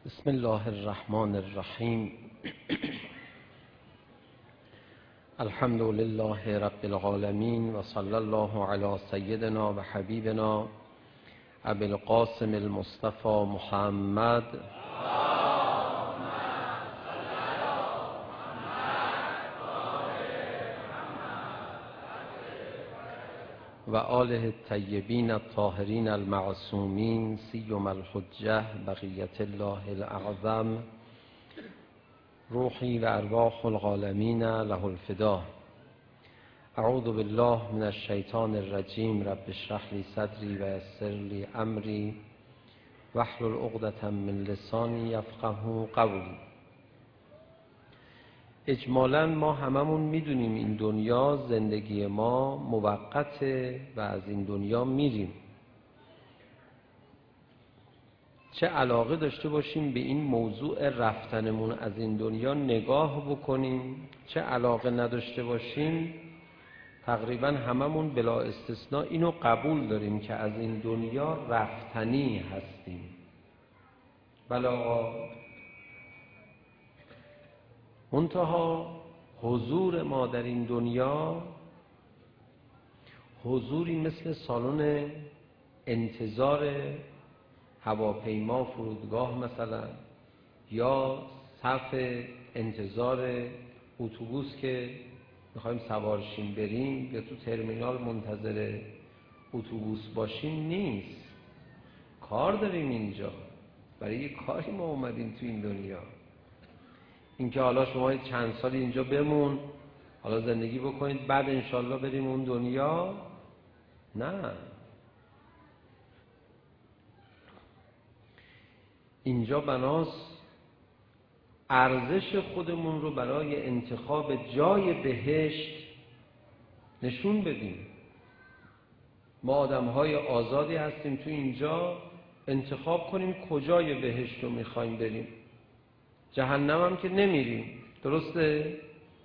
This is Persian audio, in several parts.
بسم الله الرحمن الرحیم. الحمد لله رب العالمین و صلی الله علی سیدنا و حبیبنا ابی القاسم المصطفى محمد و آله الطیبین الطاهرین المعصومین سیما الحجة بقیة الله الاعظم روحی و ارواح العالمین له الفدا. اعوذ بالله من الشیطان الرجیم. رب اشرح لی صدری و یسر لی امری واحلل عقدة من لسانی یفقهوا قولی. اجمالاً ما هممون میدونیم این دنیا، زندگی ما موقته و از این دنیا میریم. چه علاقه داشته باشیم به این موضوع رفتنمون از این دنیا نگاه بکنیم، چه علاقه نداشته باشیم، تقریباً هممون بلا استثناء اینو قبول داریم که از این دنیا رفتنی هستیم. بلا منتها حضور ما در این دنیا حضوری مثل سالن انتظار هواپیما فرودگاه مثلا، یا صف انتظار اتوبوس که میخوایم سوارشیم بریم، یا تو ترمینال منتظر اتوبوس باشیم نیست. کار داریم اینجا، برای یه کاری ما اومدیم تو این دنیا. اینکه حالا شما چند سالی اینجا بمون، حالا زندگی بکنید، بعد انشالله بریم اون دنیا، نه. اینجا بناست ارزش خودمون رو برای انتخاب جای بهشت نشون بدیم. ما آدم‌های آزادی هستیم تو اینجا، انتخاب کنیم کجای بهشت رو می‌خوایم بریم. جهنم هم که نمیریم، درسته؟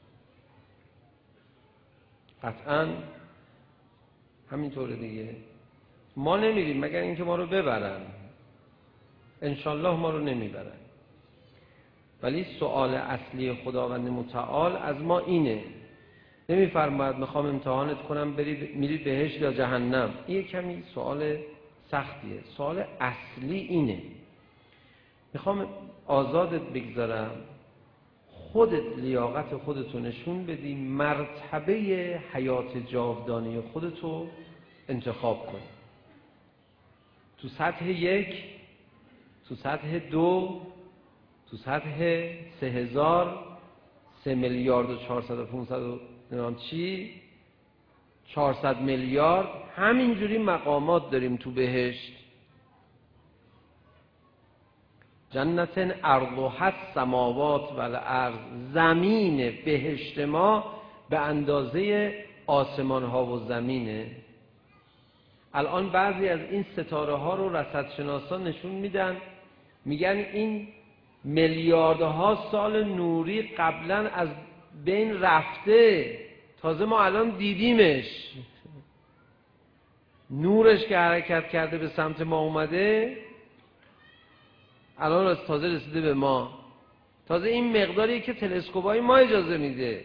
قطعاً همینطوره دیگه. ما نمیریم مگر اینکه ما رو ببرن. انشالله ما رو نمیبرن. ولی سؤال اصلی خداوند متعال از ما اینه، نمیفرماید میخوام امتحانت کنم میری بهشت یا جهنم. این کمی سؤال سختیه. سؤال اصلی اینه، میخوام آزادت بگذارم، خودت لیاقت خودتو نشون بدی، مرتبه حیات جاودانه خودتو انتخاب کن. تو سطح 1، تو سطح 2، تو سطح 3000، 3 میلیارد و 400 و 500 و نمیدونم چی، 400 میلیارد، همینجوری مقامات داریم تو بهشت. جنت ارضها السماوات والارض، زمین بهشت ما به اندازه آسمان ها و زمینه. الان بعضی از این ستاره ها رو رصدشناسان نشون میدن، میگن این میلیاردها سال نوری قبلا از بین رفته، تازه ما الان دیدیمش. نورش که حرکت کرده به سمت ما اومده، الان تازه رسیده به ما. تازه این مقداری که تلسکوپ‌های ما اجازه میده.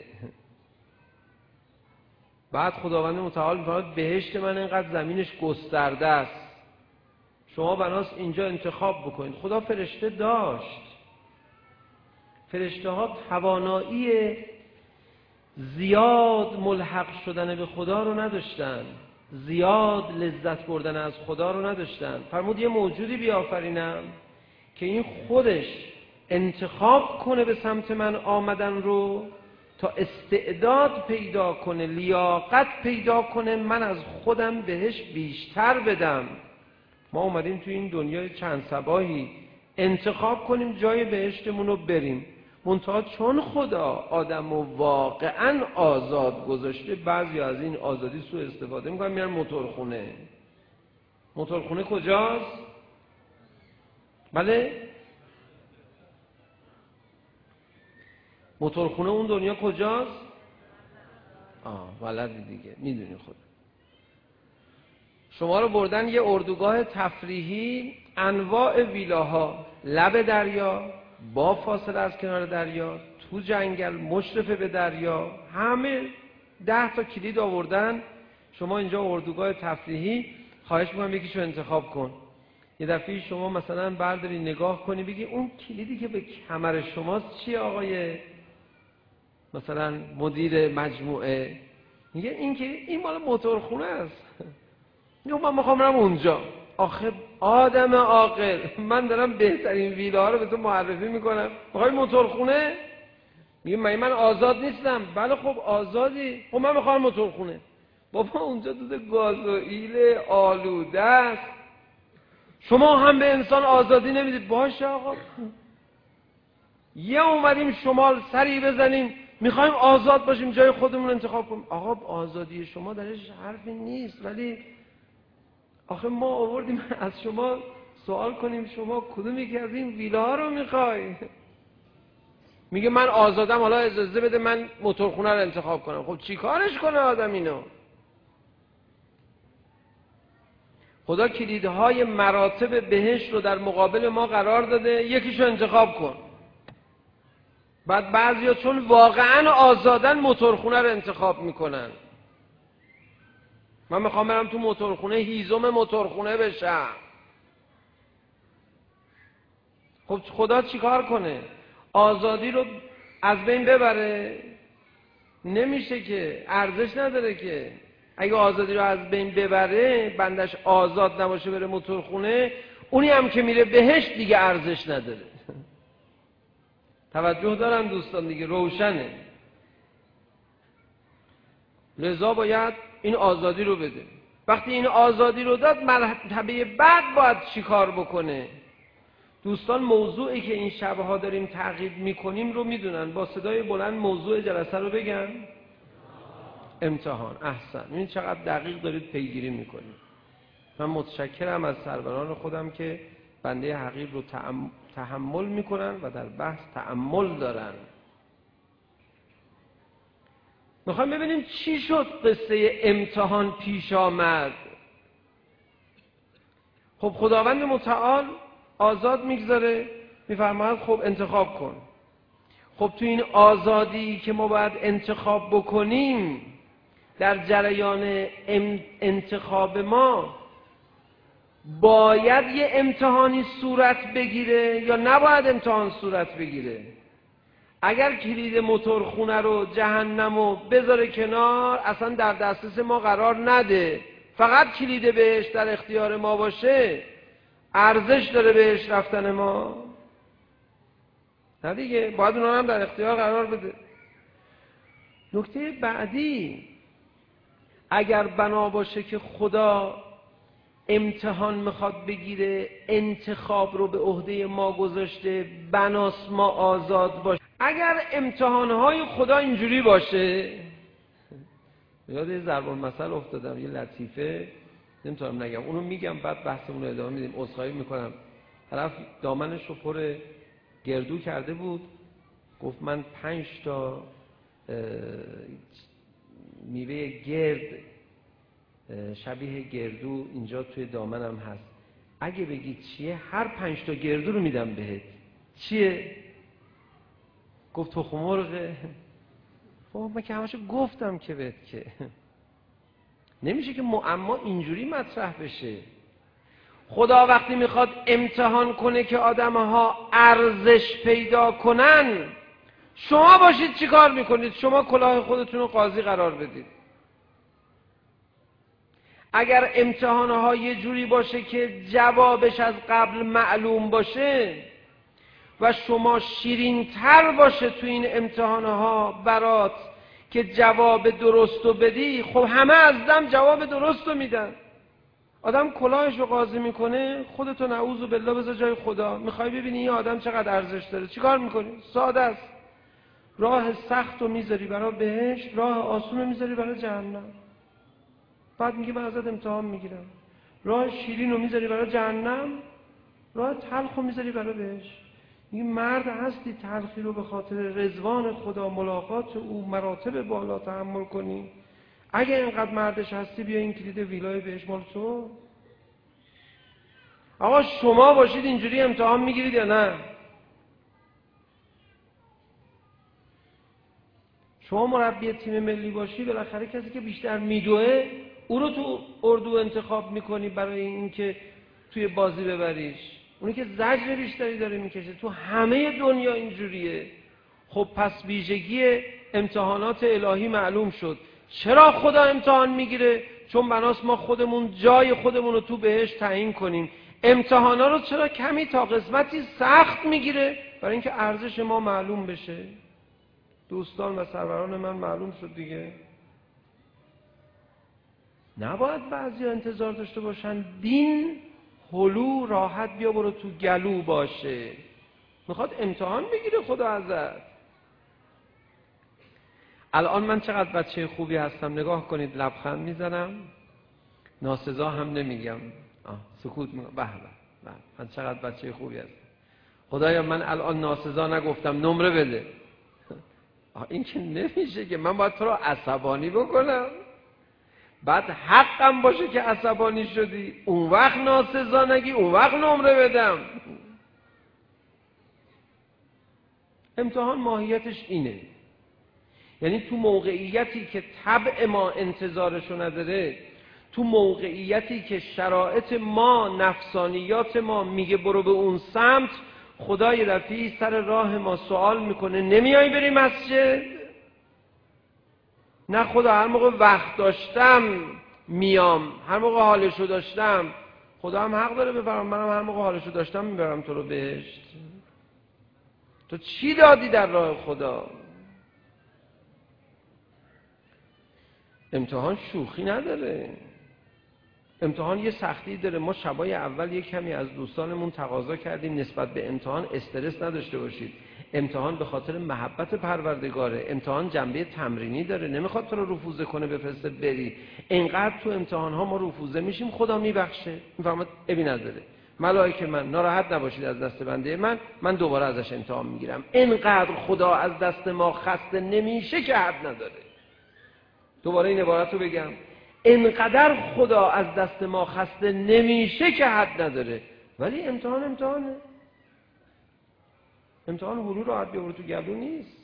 بعد خداوند متعال میفرماید بهشت من اینقدر زمینش گسترده است، شما بناس اینجا انتخاب بکنید. خدا فرشته داشت. فرشته ها توانایی زیاد ملحق شدن به خدا رو نداشتن، زیاد لذت بردن از خدا رو نداشتن. فرمود یه موجودی بیافرینم که این خودش انتخاب کنه به سمت من آمدن رو، تا استعداد پیدا کنه، لیاقت پیدا کنه، من از خودم بهش بیشتر بدم. ما اومدیم تو این دنیای چند صباحی انتخاب کنیم جای بهشتمون رو بریم. منتها چون خدا آدم رو واقعا آزاد گذاشته، بعضی از این آزادی سوء استفاده میکنن، میرن موتورخونه. موتورخونه کجاست؟ بله؟ موتورخونه اون دنیا کجاست؟ ولدی دیگه، میدونی خود. شما رو بردن یه اردوگاه تفریحی، انواع ویلاها، لب دریا، با فاصله از کنار دریا، تو جنگل، مشرف به دریا، همه 10 تا کلید آوردن. شما اینجا اردوگاه تفریحی، خواهش می‌کنم یکیشو انتخاب کن. یه دفعه شما مثلا برداری نگاه کنی بگی اون کلیدی که به کمر شماست چیه آقای مثلا مدیر مجموعه؟ میگه این مال موتورخونه است. میگه من میخوام برم اونجا. آخه آدم عاقل، من دارم بهترین ویلاها رو به تو معرفی میکنم، میخوای موتورخونه؟ میگه من آزاد نیستم. بله خب آزادی، خب من میخوام موتورخونه. بابا اونجا دود گازوئیل آلوده است، شما هم به انسان آزادی نمیدید. باشه آقا، یه اومدیم شمال سری بزنیم میخوایم آزاد باشیم جای خودمون انتخاب کنیم. آقا آزادی شما درش حرفی نیست، ولی آخه ما آوردیم از شما سوال کنیم شما کدوم یکی از این ویلاها رو میخوای؟ میگه من آزادم، حالا اجازه بده من موتورخونه رو انتخاب کنم. خب چی کارش کنه آدم اینو؟ خدا کلیدهای مراتب بهشت رو در مقابل ما قرار داده، یکیشو انتخاب کن. بعد بعضیا چون واقعا آزادن موتورخونه رو انتخاب میکنن. من میخوام برم تو موتورخونه، هیزم موتورخونه بشم. خب خدا چیکار کنه؟ آزادی رو از بین ببره؟ نمیشه که، ارزش نداره که. اگه آزادی رو از بین ببره، بندش آزاد نباشه بره موتورخونه، اونی هم که میره بهشت دیگه ارزش نداره. توجه دارن دوستان دیگه، روشنه. لذا باید این آزادی رو بده. وقتی این آزادی رو داد، مرتبه بعد باید چی کار بکنه؟ دوستان موضوعی که این شبها داریم تعقیب میکنیم رو میدونن. با صدای بلند موضوع جلسه رو بگم. امتحان. احسن. این چقدر دقیق دارید پیگیری میکنید. من متشکرم از سروران خودم که بنده حقیر رو تحمل میکنن و در بحث تأمل دارن. میخوایم ببینیم چی شد قصه امتحان پیش آمد. خب خداوند متعال آزاد میگذاره، میفرماید خب انتخاب کن. خب تو این آزادی که ما باید انتخاب بکنیم، در جریان انتخاب ما باید یه امتحانی صورت بگیره یا نباید امتحان صورت بگیره؟ اگر کلید موتورخونه رو جهنم رو بذاره کنار، اصلا در دسترس ما قرار نده، فقط کلید بهش در اختیار ما باشه، ارزش داره بهش رفتن ما؟ نه دیگه، باید اونا هم در اختیار قرار بده. نکته بعدی، اگر بنا باشه که خدا امتحان میخواد بگیره، انتخاب رو به عهده ما گذاشته، بناس ما آزاد باشه. اگر امتحانهای خدا اینجوری باشه، یاد یه ضرب المثل افتادم، یه لطیفه نمیتونم نگم، اونو میگم بعد بحثمون رو ادامه میدیم. عذرخواهی میکنم. طرف دامنش رو پر گردو کرده بود، گفت من 5 تا میوه گرد شبیه گردو اینجا توی دامنم هست، اگه بگی چیه هر 5 تا گردو رو میدم بهت. چیه؟ گفت تخم مرغه. خب من که همشو گفتم که بهت که نمیشه که معما اینجوری مطرح بشه. خدا وقتی میخواد امتحان کنه که آدمها ارزش پیدا کنن، شما باشید چی کار میکنید؟ شما کلاه خودتون رو قاضی قرار بدید. اگر امتحانها یه جوری باشه که جوابش از قبل معلوم باشه و شما شیرین تر باشه تو این امتحانها برات که جواب درستو بدی، خب همه از دم جواب درستو میدن. آدم کلاهش رو قاضی میکنه، خودتو نعوذ بالله بذار جای خدا. میخوای ببینی این آدم چقدر ارزش داره، چیکار میکنی؟ ساده است. راه سخت رو میذاری برای بهشت، راه آسون رو میذاری برای جهنم. بعد میگه من ازت امتحان میگیرم. راه شیرین رو میذاری برای جهنم، راه تلخ رو میذاری برای بهشت. میگه مرد هستی تلخی رو به خاطر رضوان خدا، ملاقات او، مراتب بالا تحمل کنی؟ اگه اینقدر مردش هستی، بیا این کلید ویلای بهشت مال تو. آقا شما باشید اینجوری امتحان میگیرید یا نه؟ شما مربی تیم ملی باشی، بالاخره کسی که بیشتر میدوه او رو تو اردو انتخاب میکنی برای اینکه توی بازی ببریش. اونی که زجر بیشتری داره میکشه. تو همه دنیا اینجوریه. خب پس ویژگی امتحانات الهی معلوم شد. چرا خدا امتحان میگیره؟ چون بناست ما خودمون جای خودمون رو تو بهشت تعیین کنیم. امتحانا رو چرا کمی تا قسمتی سخت میگیره؟ برای اینکه ارزش ما معلوم بشه. دوستان و سروران من معلوم شد دیگه. نباید بعضی انتظار داشته باشن دین هلو راحت بیا برو تو گلو باشه. میخواد امتحان بگیره خدا ازت. الان من چقدر بچه خوبی هستم، نگاه کنید، لبخند میزنم، ناسزا هم نمیگم، سکوت میگم، به به من چقدر بچه خوبی هستم. خدایا من الان ناسزا نگفتم، نمره بده. این که نمیشه که من باید تو رو عصبانی بکنم، بعد حقم باشه که عصبانی شدی، اون وقت ناسزا نگی، اون وقت نمره بدم. امتحان ماهیتش اینه. یعنی تو موقعیتی که طبع ما انتظارشو نداره، تو موقعیتی که شرایط ما، نفسانیات ما میگه برو به اون سمت، خدای رفیع سر راه ما سوال میکنه نمیای بری مسجد؟ نه خدا، هر موقع وقت داشتم میام، هر موقع حالشو داشتم. خدا هم حق داره بفرم، منم هر موقع حالشو داشتم میبرم تو رو بهشت. تو چی دادی در راه خدا؟ امتحان شوخی نداره. امتحان یه سختی داره. ما شبای اول یک کمی از دوستانمون تقاضا کردیم نسبت به امتحان استرس نداشته باشید. امتحان به خاطر محبت پروردگاره. امتحان جنبه تمرینی داره، نمیخواد تو رو رفوزه کنه بفرسته بری. اینقدر تو امتحان ها ما رفوزه میشیم خدا میبخشه. میفهمید؟ ابی نداره. ملائکه من ناراحت نباشید از دست بنده من دوباره ازش امتحان میگیرم. اینقدر خدا از دست ما خسته نمیشه که حد نداره. دوباره این عبارت رو بگم، اینقدر خدا از دست ما خسته نمیشه که حد نداره. ولی امتحانه. امتحان هلو راحت بیاورو تو گلو نیست.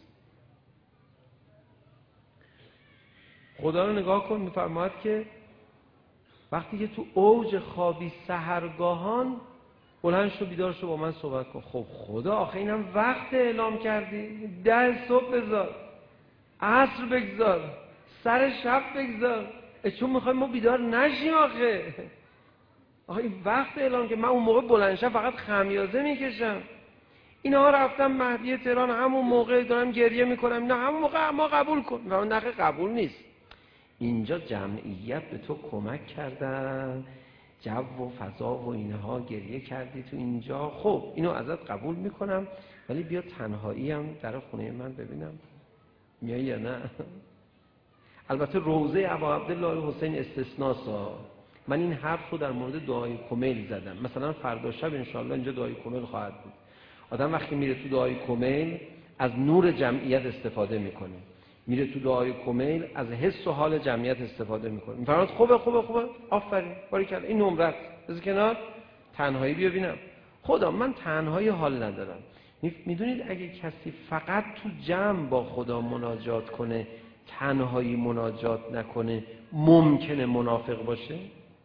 خدا رو نگاه کن، میفرماید که وقتی که تو اوج خوابی سحرگاهان بلند شو بیدار شو با من صحبت کن. خب خدا آخه اینم وقت اعلام کردی، 10 صبح بذار، عصر بگذار، سر شب بگذار، چون میخوایم ما بیدار نشیم. آخه این وقت اعلام که من اون موقع بلند شم فقط خمیازه میکشم. اینها رفتم مهدی تهران، همون موقع دارم گریه میکنم، نه همون موقع ما قبول کن. و نه قبول نیست. اینجا جمعیت به تو کمک کردن، جو و فضا و اینها، گریه کردی تو اینجا، خب اینو ازت قبول میکنم، ولی بیا تنهایی هم در خونه من ببینم میای یا نه. البته روضه ابا عبدالله حسین استثناسا. من این حرف رو در مورد دعای کمیل زدم. مثلا فردا شب انشاءالله اینجا دعای کمیل خواهد بود. آدم وقتی میره تو دعای کمیل از نور جمعیت استفاده میکنه، میره تو دعای کمیل از حس و حال جمعیت استفاده میکنه. میفرماد خوبه آفرین باریکلا، این نمرت بذار کنار، تنهایی بیا ببینم. خدا من تنهایی حال ندارم. میدونید اگه کسی فقط تو جمع با خدا مناجات کنه، تنهایی مناجات نکنه، ممکنه منافق باشه،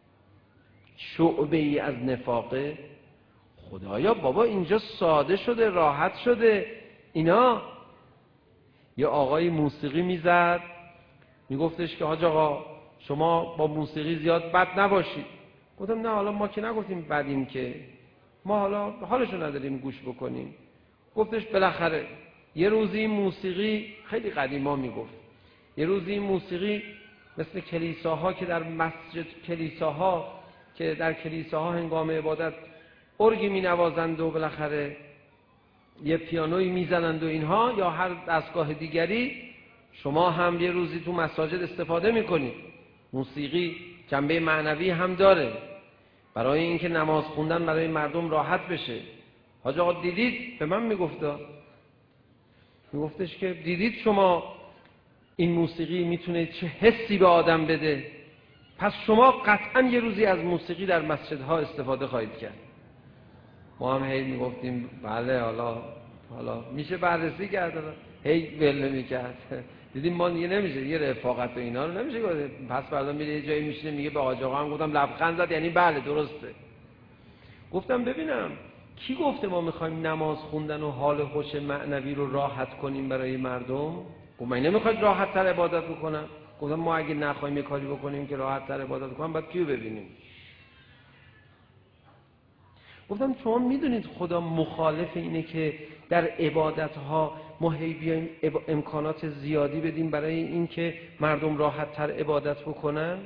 شعبه ای از نفاقه. خدایا بابا اینجا ساده شده، راحت شده. اینا یه آقای موسیقی میزد، میگفتش که حاج آقا شما با موسیقی زیاد بد نباشید. گفتم نه حالا ما که نگفتیم بدیم، که ما حالا حالشو نداریم گوش بکنیم. گفتش بالاخره یه روزی موسیقی، خیلی قدیما میگفت، یه روزی موسیقی مثل کلیساها که در مسجد، کلیساها که در کلیساها هنگام عبادت ارگی می نوازند و بالاخره یه پیانوی میزنند و اینها، یا هر دستگاه دیگری، شما هم یه روزی تو مساجد استفاده میکنید. موسیقی جنبه معنوی هم داره، برای اینکه نماز خوندن برای مردم راحت بشه. حاج آقا دیدید؟ به من میگفتش که دیدید شما این موسیقی میتونه چه حسی به آدم بده، پس شما قطعا یه روزی از موسیقی در مسجدها استفاده خواهید کرد. ما هم هی میگفتیم بله حالا میشه بررسی کرد، هی ول نمی‌کرد. دیدیم ما دیگه نمیشه، یه رفاقت و اینا رو نمیشه گفت. پس فردا میره یه جایی میشینه میگه به آقا هم گفتم لبخند زد یعنی بله درسته. گفتم ببینم کی گفته ما میخوایم نماز خوندن و حال خوش معنوی رو راحت کنیم برای مردم؟ گفت من نمیخواد راحت تر عبادت بکنم. گفتم ما اگه نخوایم یه کاری بکنیم که راحت تر عبادت کنیم باید کیو ببینیم؟ گفتم شما میدونید خدا مخالف اینه که در عبادتها ما هی بیایم امکانات زیادی بدیم برای این که مردم راحت تر عبادت بکنن؟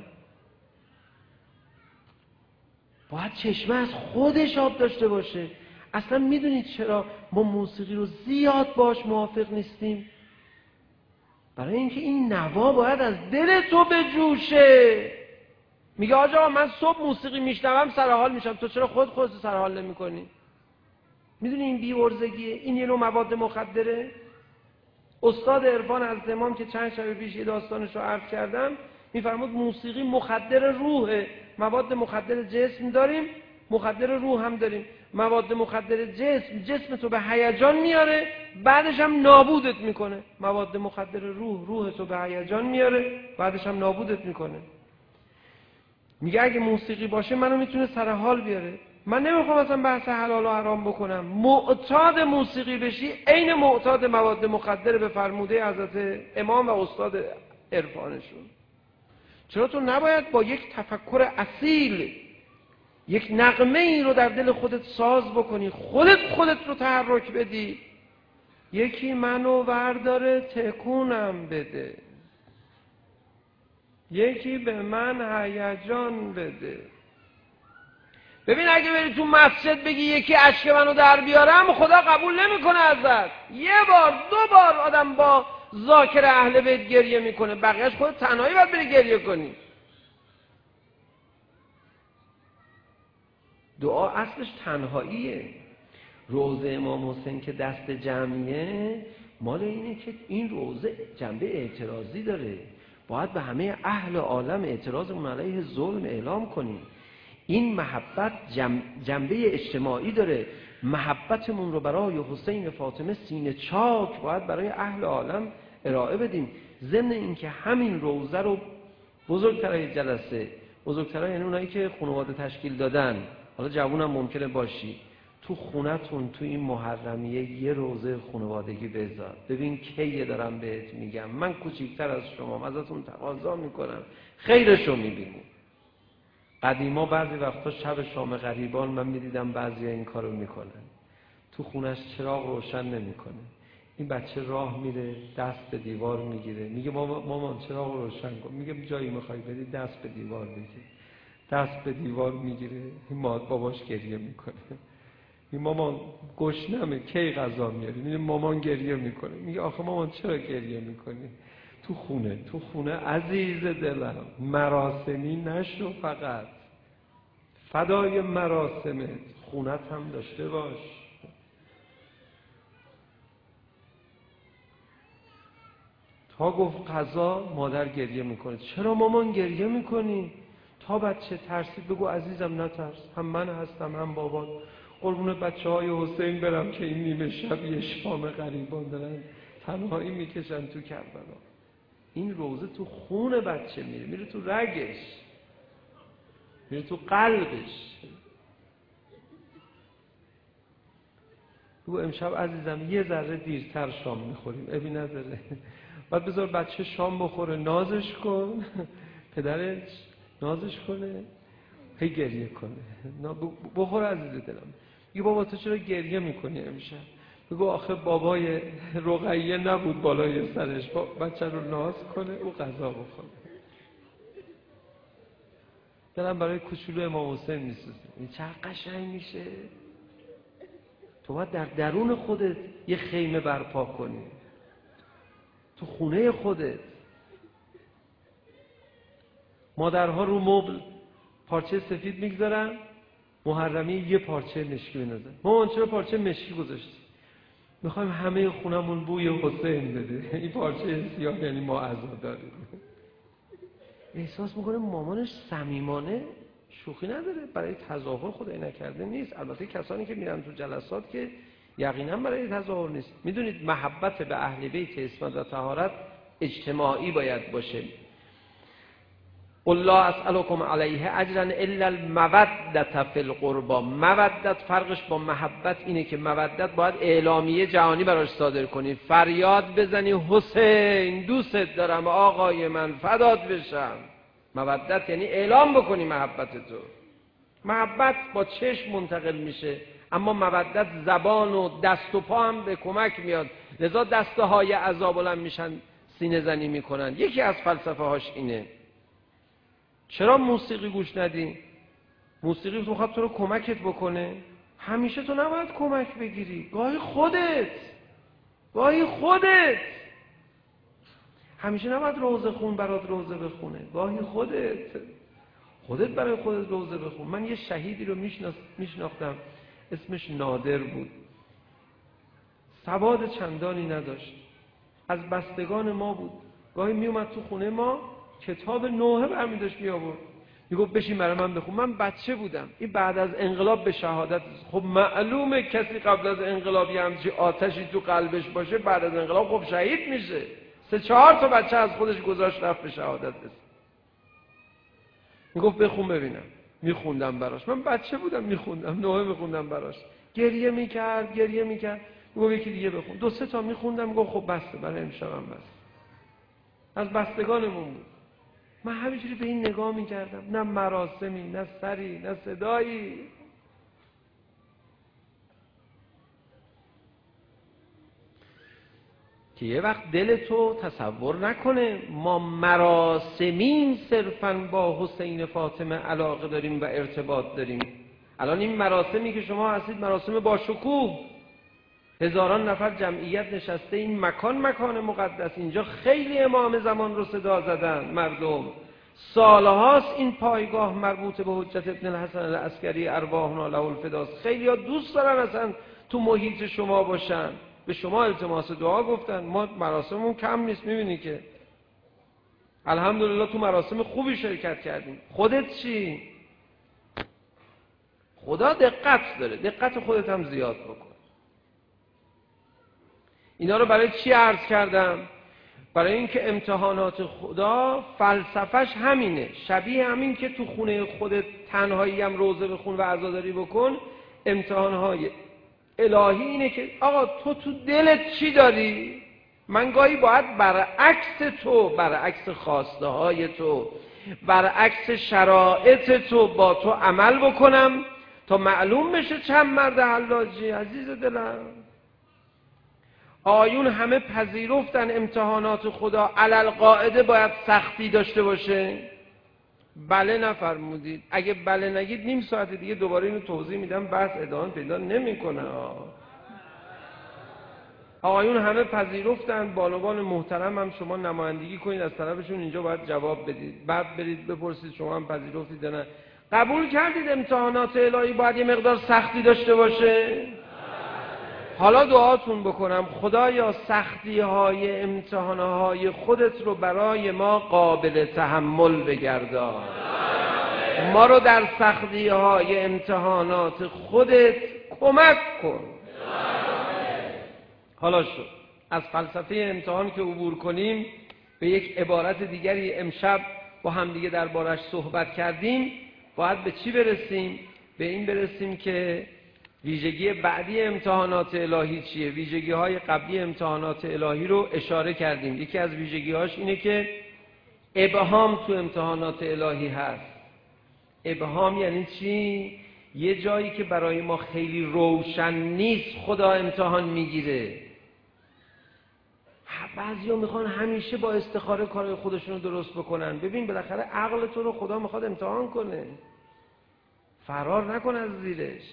باید چشمه از خودش آب داشته باشه. اصلا میدونید چرا ما موسیقی رو زیاد باش موافق نیستیم؟ برای اینکه این نوا باید از دل تو بجوشه. میگه آقا من صبح موسیقی میشنوم سرحال میشم، تو چرا خودت سرحال نمی‌کنی؟ میدونی این بی‌عرضگیه، این یه نوع مواد مخدره. استاد عرفان از امام که چند شب پیش یه داستانش رو عرض کردم میفرمود موسیقی مخدر روحه. مواد مخدر جسم داریم، مخدر روح هم داریم. مواد مخدر جسم تو به هیجان میاره، بعدش هم نابودت میکنه. مواد مخدر روح تو به هیجان میاره، بعدش هم نابودت میکنه. میگه اگه موسیقی باشه منو میتونه سر حال بیاره. من نمیخوام اصلا بحث حلال و حرام بکنم. معتاد موسیقی بشی عین معتاد مواد مخدر به فرموده حضرت امام و استاد عرفانشون. چرا تو نباید با یک تفکر اصیل یک نغمه ای رو در دل خودت ساز بکنی، خودت رو تحرک بدی؟ یکی منو ورداره تکونم بده، یکی به من هیجان بده. ببین اگه بری تو مسجد بگی یکی اشک منو در بیارم، خدا قبول نمیکنه ازت. یه بار دو بار آدم با ذاکر اهل بیت گریه میکنه، بقیهش خودت تنهایی باید بری گریه کنی. دعا اصلش تنهاییه. روضه امام حسین که دست جمعیه مال اینه که این روضه جنبه اعتراضی داره، باید به همه اهل عالم اعتراضمون علیه ظلم اعلام کنیم. این محبت جنبه اجتماعی داره، محبتمون رو برای حسین فاطمه سینه چاک باید برای اهل عالم ارائه بدیم. ضمن اینکه همین روضه رو بزرگترای جلسه، بزرگترای یعنی اونایی که خانواده تشکیل دادن، حالا جوونم ممکنه باشی، تو خونتون تو این محرمیه یه روضه خانوادگی بذار. ببین کیه دارم بهت میگم، من کوچیکتر از شما ازتون تقاضا میکنم، خیرشو میبینی. قدیما بعضی وقتا شب شام غریبان من میدیدم بعضی این کارو میکنن، تو خونش چراغ روشن نمیکنه، این بچه راه میره دست به دیوار میگیره، میگه مامان چراغ روشن کن، میگه جایی میخوای بدی دست به دیوار بگیر، دست به دیوار میگیره. این باباش گریه میکنه، این مامان گشنمه کی غذا میاری؟ میگه مامان گریه میکنه، میگه آخه مامان چرا گریه میکنی؟ تو خونه عزیز دلم مراسمی نشو، فقط فدای مراسمت خونت هم داشته باش. تا گفت قضا مادر گریه میکنه، چرا مامان گریه میکنی؟ تا بچه ترسید بگو عزیزم نترس، هم من هستم هم بابات، قربون بچه های حسین برم که این نیمه شب یه شام غریبان دارن تنهایی میکشن تو کربلا. این روزه تو خون بچه میره تو رگش، میره تو قلبش. بگو امشب عزیزم یه ذره دیرتر شام میخوریم، ابی نداره، بعد بذار بچه شام بخوره، نازش کن، پدرش نازش کنه، هی گریه کنه، بخور عزیز دلم. میگه بابا تو چرا گریه میکنی امشب؟ بگو آخه بابای رقیه نبود بالای سرش، بچه رو ناز کنه او غذا بخوره. دلم برای کوچولو امام حسین میسوزه، این چقدر قشنگ میشه. تو باید در درون خودت یه خیمه برپا کنی، تو خونه خودت. مادرها رو مبل پارچه سفید میگذارن، محرمی یه پارچه مشکی بنازن. مامان چرا پارچه مشکی گذاشتی؟ میخوایم همه خونمون بوی حسین بده. این پارچه سیاه یعنی ما عزا داریم. احساس میکنه مامانش صمیمانه شوخی نداره، برای تظاهر خدای نکرده نیست. البته کسانی که میرن تو جلسات که یقینا برای تظاهر نیست. میدونید محبت به اهل بیت عصمت و طهارت اجتماعی باید باشه. قل لا اسألكم علیه اجرا الا المودة فی القربى. مودت فرقش با محبت اینه که مودت باید اعلامیه جهانی براش صادر کنی، فریاد بزنی حسین دوست دارم، آقای من فدات بشم. مودت یعنی اعلام بکنی محبت تو. محبت با چشم منتقل میشه، اما مودت زبان و دست و پا هم به کمک میاد، لذا دسته های عذاب بلند میشن سینه زنی میکنن. یکی از فلسفه هاش اینه. چرا موسیقی گوش ندی؟ موسیقی تو خواهد تو رو کمکت بکنه. همیشه تو نباید کمک بگیری، گاهی خودت همیشه نباید روزه خون برات روزه بخونه، گاهی خودت برای خودت روزه بخون. من یه شهیدی رو میشناختم، اسمش نادر بود، سواد چندانی نداشت، از بستگان ما بود. گاهی میومد تو خونه ما کتاب نوحه برمی داشت می آورد، میگفت بشین برای من بخون. من بچه بودم، این بعد از انقلاب به شهادت. خب معلومه کسی قبل از انقلاب یه همچی آتشی تو قلبش باشه، بعد از انقلاب خب شهید میشه. 3-4 تا بچه از خودش گذاشت رفت به شهادت رسید. میگفت بخون ببینم. میخوندم براش، من بچه بودم، میخوندم نوحه میخوندم براش. گریه میکرد. میگفت یکی دیگه بخون. 2-3 تا میخوندم، میگفت خب بسته، برای امشبم بس. از بستگانمون بود. من همینجوری به این نگاه میکردم، نه مراسمی، نه سری، نه صدایی. که یه وقت دل تو تصور نکنه ما مراسمین صرفاً با حسین فاطمه علاقه داریم و ارتباط داریم. الان این مراسمی که شما هستید مراسم با شکوه، هزاران نفر جمعیت نشسته، این مکان مقدس، اینجا خیلی امام زمان رو صدا زدن مردم. سالهاست این پایگاه مربوط به حجت ابن الحسن العسکری ارواحنا له الفداست. خیلی ها دوست دارن اصلا تو محیط شما باشن، به شما التماس دعا گفتن. ما مراسممون کم نیست، میبینی که الحمدلله تو مراسم خوبی شرکت کردیم. خودت چی؟ خدا دقت داره، دقت خودت هم زیاد بکن. اینا رو برای چی عرض کردم؟ برای اینکه امتحانات خدا فلسفهش همینه، شبیه همین که تو خونه خودت تنهایی هم روزه بخون و عزاداری بکن. امتحانهای الهی اینه که آقا تو دلت چی داری؟ من گاهی باید برعکس تو، برعکس خواسته های تو، برعکس شرایط تو با تو عمل بکنم تا معلوم بشه چند مرد حلاجی. عزیز دلم، آیون همه پذیرفتن امتحانات خدا علل قاعده باید سختی داشته باشه. بله نفرمودید؟ اگه بله نگید نیم ساعت دیگه دوباره اینو توضیح میدم، بحث ادامه پیدا نمیکنه. آیون همه پذیرفتن. بانوان محترم هم شما نمایندگی کنید از طرفشون، اینجا باید جواب بدید، بعد برید بپرسید شما هم پذیرفتید نه. قبول کردید امتحانات الهی باید یه مقدار سختی داشته باشه؟ حالا دعاتون بکنم خدایا سختی های امتحانهای خودت رو برای ما قابل تحمل بگردان. ما رو در سختی های امتحانات خودت کمک کن. حالا شد از فلسفه امتحان که عبور کنیم به یک عبارت دیگری امشب با هم دیگه دربارش صحبت کردیم. باید به چی برسیم؟ به این برسیم که ویژگی بعدی امتحانات الهی چیه؟ ویژگی های قبلی امتحانات الهی رو اشاره کردیم. یکی از ویژگی هاش اینه که ابهام تو امتحانات الهی هست. ابهام یعنی چی؟ یه جایی که برای ما خیلی روشن نیست خدا امتحان میگیره. بعضیا میخوان همیشه با استخاره کار خودشون رو درست بکنن. ببین بالاخره عقل تو رو خدا میخواد امتحان کنه، فرار نکن از زیرش.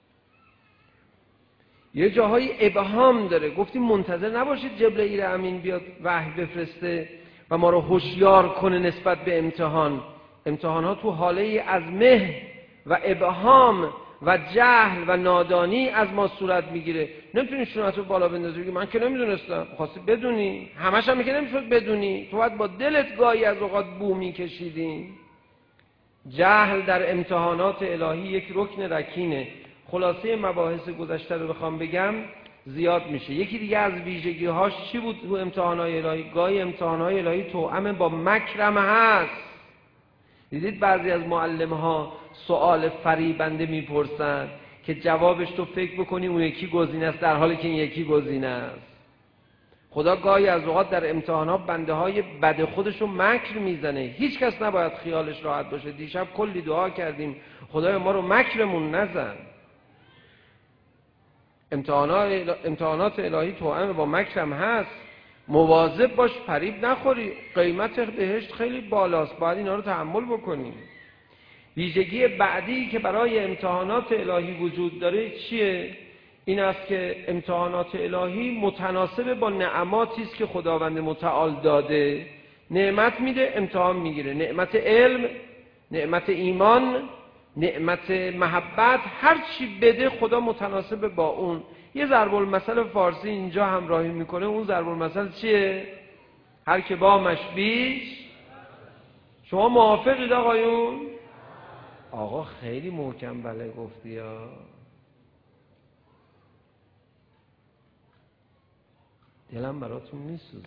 یه جاهای ابهام داره، گفتیم منتظر نباشید جبرئیل امین بیاد وحی بفرسته و ما رو هوشیار کنه نسبت به امتحان. امتحان ها تو حاله از مه و ابهام و جهل و نادانی از ما صورت میگیره. نمیتونی شونت رو بالا بندازی بگی من که نمیدونستم. خواستی بدونی، همش هم که نمیشد بدونی. تو باید با دلت گاهی از اوقات بو میکشیدی. جهل در امتحانات الهی یک رکن رکینه. خلاصه مباحث گذشته رو بخوام بگم زیاد میشه. یکی دیگه از ویژگی‌هاش چی بود تو امتحانات الهی؟ گاهی امتحانات الهی توأم با مکرم هست. دیدید بعضی از معلم‌ها سوال فریبنده میپرسن که جوابش تو فکر بکنی اون یکی گزینه است، در حالی که این یکی گزینه است. خدا گاهی از اوقات در امتحانات بنده های بد خودشو مکر میزنه. هیچ کس نباید خیالش راحت باشه. دیشب کلی دعا کردیم خدای ما رو مکرمون نزن. امتحانات الهی توأم با مکرم هست. مواظب باش فریب نخوری. قیمت بهشت خیلی بالاست، باید اینا رو تحمل بکنیم. ویژگی بعدی که برای امتحانات الهی وجود داره چیه؟ این است که امتحانات الهی متناسب با نعماتی است که خداوند متعال داده. نعمت میده، امتحان میگیره. نعمت علم، نعمت ایمان، نعمت محبت، هر چی بده خدا متناسب با اون. یه ضرب المثل فارسی اینجا همراهی میکنه. اون ضرب المثل چیه؟ هر که بامش بیش. شما موافقید آقایون؟ آقا خیلی محکم بله گفتی ها. دلم براتون میسوزه.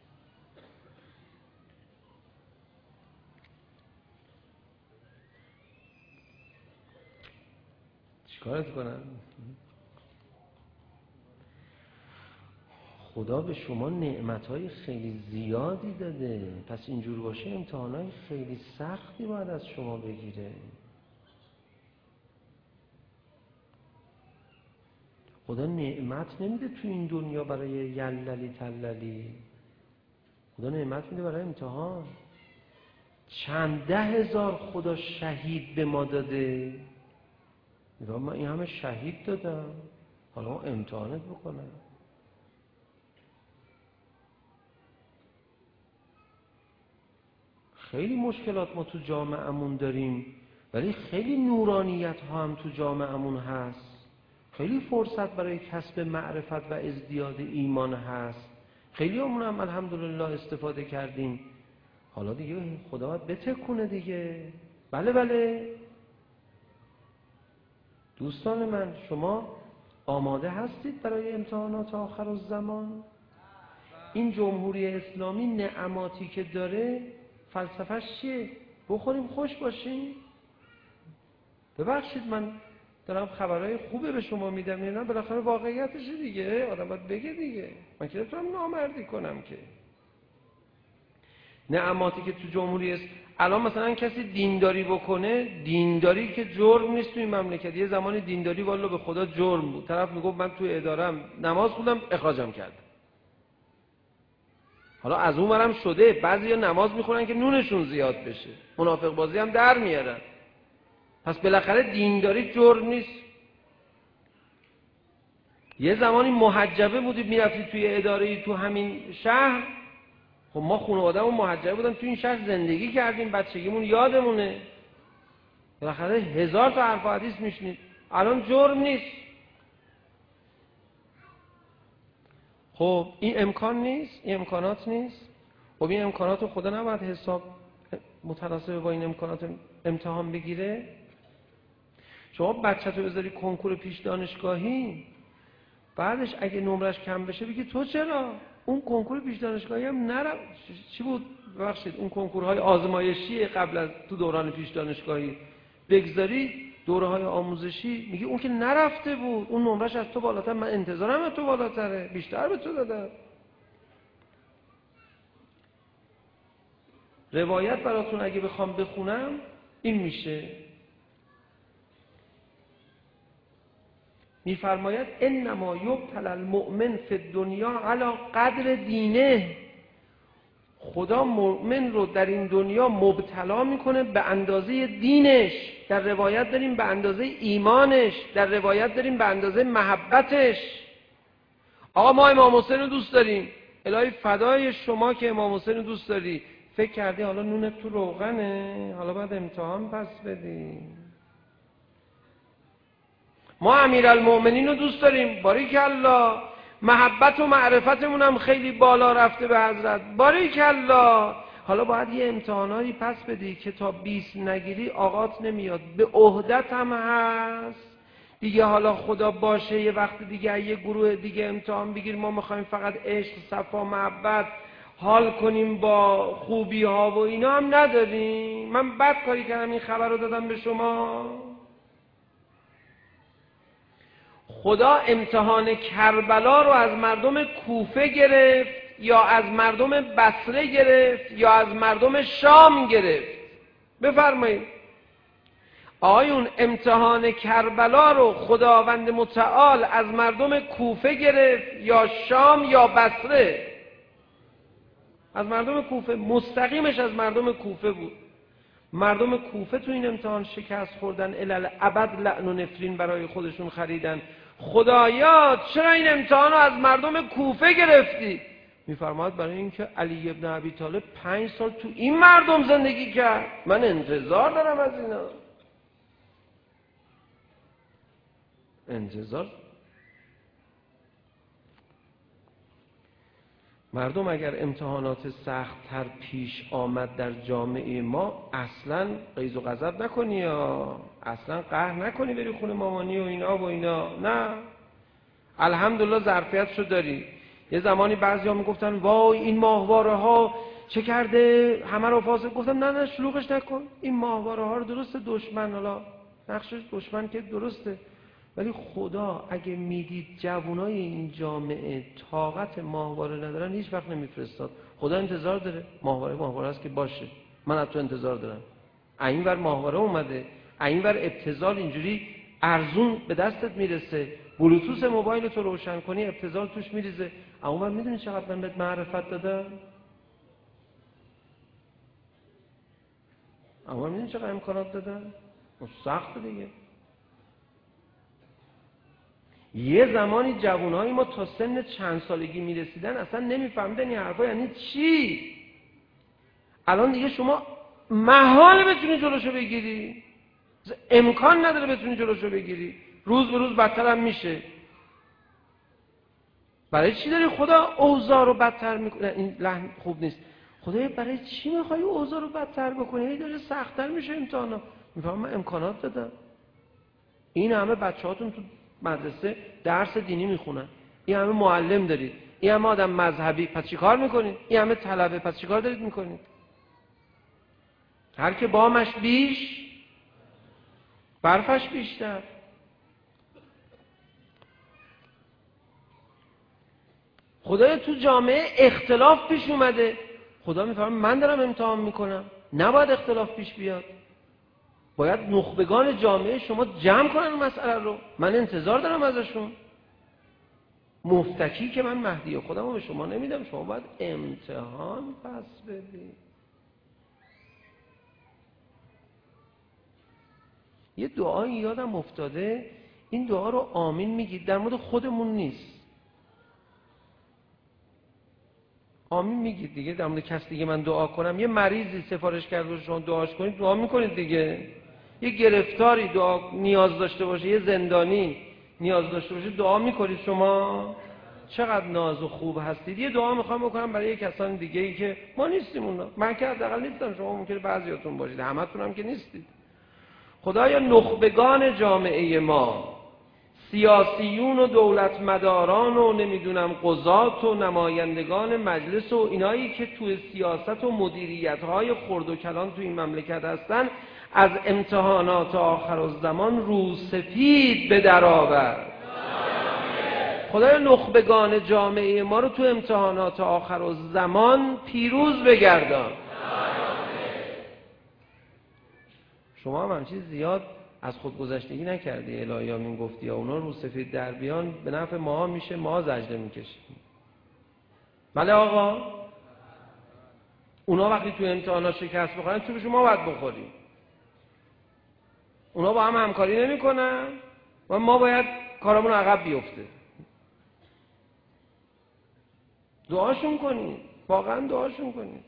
چیکارت کنم؟ خدا به شما نعمتهای خیلی زیادی داده، پس اینجور باشه امتحانهای خیلی سختی باید از شما بگیره. خدا نعمت نمیده تو این دنیا برای یللی تللی. خدا نعمت میده برای امتحان. چند 10,000 خدا شهید به ما داده. میگم من این همه شهید دادم، حالا ما امتحانت بکنم. خیلی مشکلات ما تو جامعهمون داریم، ولی خیلی نورانیت ها هم تو جامعهمون هست. خیلی فرصت برای کسب معرفت و ازدیاد ایمان هست. خیلی همون هم الحمدلله استفاده کردیم. حالا دیگه خدا باید بتکونه دیگه. بله دوستان من، شما آماده هستید برای امتحانات آخر الزمان؟ این جمهوری اسلامی نعماتی که داره فلسفه‌اش چیه؟ بخوریم خوش باشیم؟ ببخشید من دارم خبرهای خوبه به شما میدم، اینا بالاخره واقعیتشه دیگه. آدم باید بگه دیگه. من که نمیتونم نامردی کنم که. نعماتی که تو جمهوری است، الان مثلا کسی دینداری بکنه، دینداری که جرم نیست تو این مملکت. یه زمانی دینداری والا به خدا جرم بود. طرف میگفت من تو ادارم نماز خوندم اخراجم کردم. حالا از اون ورم شده بعضیا نماز میخونن که نونشون زیاد بشه، منافق بازی هم در میارن. پس بالاخره دینداری جرم نیست. یه زمانی محجبه بودی میرفتی توی اداره تو همین شهر. خب ما خانواده‌مون محجبه بودن، تو این شهر زندگی کردیم، بچگیمون یادمونه. بالاخره 1000 تا حرف و حدیث میشنید. الان جرم نیست. خب این امکان نیست، این امکانات نیست. خب این امکانات رو خدا نباید حساب متناسب با این امکانات امتحان بگیره؟ شما بچه‌تو بذاری کنکور پیش دانشگاهی، بعدش اگه نمرش کم بشه بگی تو چرا؟ اون کنکور پیش دانشگاهی هم نرفت. چی بود؟ ببخشید اون کنکورهای آزمایشی قبل از تو دوران پیش دانشگاهی بگذاری، دوره‌های آموزشی، میگی اون که نرفته بود، اون نمرش از تو بالاتر، من انتظارم از تو بالاتره، بیشتر به تو دادم. روایت براتون اگه بخوام بخونم این میشه. میفرماید انما یبتلی المؤمن فی الدنیا علی قدر دینه. خدا مؤمن رو در این دنیا مبتلا میکنه به اندازه دینش. در روایت داریم به اندازه ایمانش، در روایت داریم به اندازه محبتش. آقا ما امام حسین رو دوست داریم، الهی فدای شما که امام حسین رو دوست داری. فکر کردی حالا نونت تو روغنه، حالا باید امتحان پس بدی. ما امیرالمؤمنین رو دوست داریم، باریکالله. محبت و معرفتمون هم خیلی بالا رفته به حضرت، باریکالله. حالا باید یه امتحانایی پس بدی که تا 20 نگیری آقات نمیاد، به عهدت هم هست دیگه. حالا خدا باشه یه وقت دیگه یه گروه دیگه امتحان بگیر، ما میخوایم فقط عشق، صفا، محبت حال کنیم با خوبی ها و اینا هم نداریم. من بد کاری کردم این خبر رو دادم به شما؟ خدا امتحان کربلا رو از مردم کوفه گرفت یا از مردم بصره گرفت یا از مردم شام گرفت؟ بفرمایید. آیون امتحان کربلا رو خداوند متعال از مردم کوفه گرفت یا شام یا بصره؟ از مردم کوفه، مستقیمش از مردم کوفه بود. مردم کوفه تو این امتحان شکست خوردن، الالعبد لعن و نفرین برای خودشون خریدن. خدایا چرا این امتحان رو از مردم کوفه گرفتی؟ میفرماد برای اینکه علی ابن ابی طالب 5 سال تو این مردم زندگی کرد، من انتظار دارم از اینا. انتظار. مردم اگر امتحانات سخت‌تر پیش آمد در جامعه ما، اصلا غیظ و غضب نکنی یا اصلا قهر نکنی بری خونه مامانی و اینا و اینا، نه، الحمدلله ظرفیتشو داری. یه زمانی بعضیا میگفتن وای این ماهواره ها چه کرده همه رو فاسد. گفتم نه شلوغش نکن، این ماهواره ها رو درسته دشمن، حالا نقشش دشمن که درسته، ولی خدا اگه میدید جوانای این جامعه طاقت ماهواره ندارن هیچ وقت نمیفرستاد. خدا انتظار داره ماهواره است که باشه، من از تو انتظار دارم. اینور ماهواره اومده، اینور ابتذال اینجوری ارزون به دستت میرسه، بلوتوث موبایل تو روشن کنی ابتذال توش میریزه. اونور میدونی چقدر من بهت معرفت دادم؟ اونور میدونی چقدر امکانات دادم؟ سخت دیگه. یه زمانی جوانای ما تا سن چند سالگی میرسیدن اصلا نمیفهمیدن این حرفا یعنی چی. الان دیگه شما محال بتونی جلوشو بگیری، امکان نداره بتونی جلوشو بگیری، روز به روز بدتر هم میشه. برای چی داری خدا اوضاع رو بدتر میکنه؟ این لحن خوب نیست. خدایا برای چی میخوای اوضاع رو بدتر بکنی؟ هی داره سخت‌تر میشه امتحانا. میفهمم من امکانات دادم. این همه بچه‌هاتون تو مدرسه درس دینی میخونن، این همه معلم دارید، این همه آدم مذهبی، پس چیکار میکنید؟ این همه طلبه، پس چیکار دارید میکنید؟ هر که بامش بیش برفش بیشتر. خدایا تو جامعه اختلاف پیش اومده، خدا میفهمه من دارم امتحان میکنم، نباید اختلاف پیش بیاد. باید نخبگان جامعه شما جمع کنن مسئله رو، من انتظار دارم ازشون. مفتکی که من مهدی خودم رو به شما نمیدم، شما باید امتحان پس بدید. یه دعایی یادم افتاده، این دعا رو آمین میگید، در مورد خودمون نیست، آمین میگید دیگه. در مورد کس دیگه من دعا کنم، یه مریضی سفارش کرده شما دعاش کنید، دعا میکنید دیگه. یه گرفتاری دعا نیاز داشته باشه، یه زندانی نیاز داشته باشه، دعا میکنید شما. چقدر ناز و خوب هستید. یه دعا میخوام بکنم برای کسان دیگه ای که ما نیستیم اونا. من که حداقل نیستم، شما ممکنه بعضیاتون باشید، همتون هم که نیستید. خدایا نخبگان جامعه ما، سیاسیون و دولت مداران و نمیدونم قضات و نمایندگان مجلس و اینایی که توی سیاست و مدیریت‌های خرد و کلان توی این مملکت هستن، از امتحانات آخر الزمان روسفید به در آور. خدای نخبگان جامعه ما رو تو امتحانات آخر الزمان پیروز بگردان. شما هم همچین زیاد از خودگذشتگی نکردی، الهی آمین گفتی یا اونا رو سفید در بیان به نفع ما میشه، ما زجره میکشیم. بله آقا، اونا وقتی تو امتحانات شکست بخورن تو به شما باید بخوریم. اونا با هم همکاری نمیکنن و ما باید کارمون عقب بیفته. دعاشون کنید، واقعا دعاشون کنید.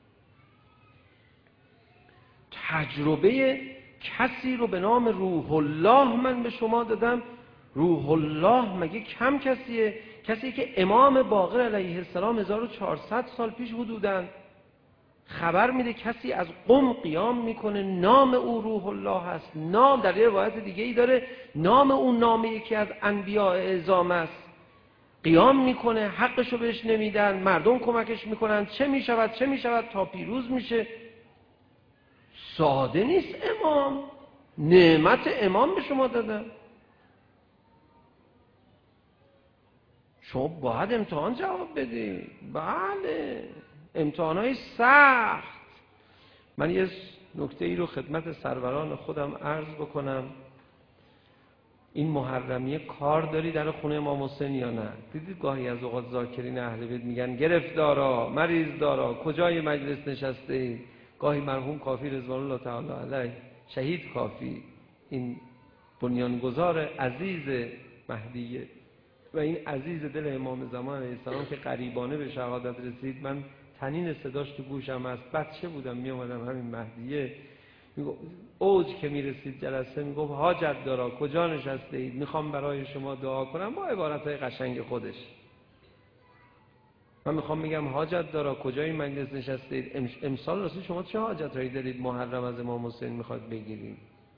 تجربه کسی رو به نام روح الله من به شما دادم. روح الله مگه کم کسیه؟ کسی که امام باقر علیه السلام 1400 سال پیش حدوداً خبر میده کسی از قم قیام میکنه، نام او روح الله هست. نام در یه روایت دیگه ای داره نام اون نام یکی از انبیاء اعظام است. قیام میکنه، حقشو بهش نمیدن، مردم کمکش میکنن، چه میشود تا پیروز میشه. ساده نیست امام، نعمت امام به شما دادن، شما باید امتحان جواب بدی. بله، امتحانای سخت. من یه نکته ای رو خدمت سروران خودم عرض بکنم. این محرمیه کار داری در خونه امام حسین یا نه؟ دیدید گاهی از اوقات ذاکرین اهل بیت میگن گرفتارا، مریض دارا، کجای مجلس نشسته اید؟ گاهی مرحوم کافی رضوان الله تعالی علیه، شهید کافی، این بنیانگذار عزیز مهدیه و این عزیز دل امام زمان علیه السلام که قریبانه به شهادت رسید، من تنین صداش تو گوشم هست. بچه بودم می اومدم همین مهدیه، اوج که میرسید جلسه میگفت حاجت دارا، کجا نشسته اید؟ میخوام برای شما دعا کنم، با عبارتهای قشنگ خودش. من میخوام میگم حاجت دارا، کجای مجلس نشسته اید؟ امسال راستی شما چه حاجتهایی دارید محرم از امام حسین میخواد بگیرید؟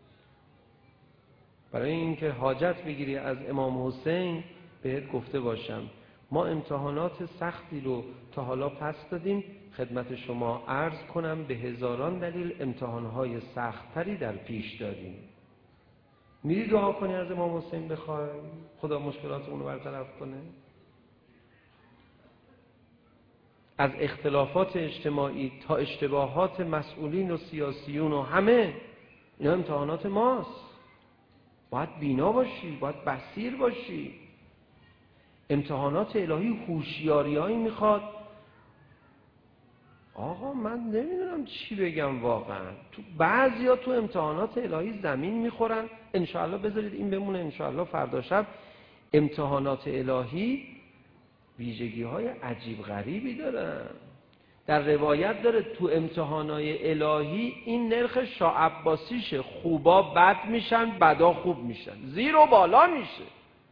برای اینکه حاجت بگیری از امام حسین بهت گفته باشم ما امتحانات سختی رو تا حالا پس دادیم. خدمت شما عرض کنم به هزاران دلیل امتحانهای سخت‌تری در پیش داریم. میری دعا کنی از امام حسین بخوای خدا مشکلاتمون رو برطرف کنه؟ از اختلافات اجتماعی تا اشتباهات مسئولین و سیاسیون و همه اینا امتحانات ماست. باید بینا باشی، باید بصیر باشی. امتحانات الهی هوشیاری‌هایی میخواد. آقا من نمیدونم چی بگم واقعا. تو بعضیا تو امتحانات الهی زمین میخورن. انشاءالله بذارید این بمونه، انشاءالله فردا شب امتحانات الهی ویژگی‌های عجیب غریبی دارن. در روایت داره تو امتحانات الهی این نرخ شاه عباسیشه، خوبا بد میشن، بدا خوب میشن، زیر و بالا میشه.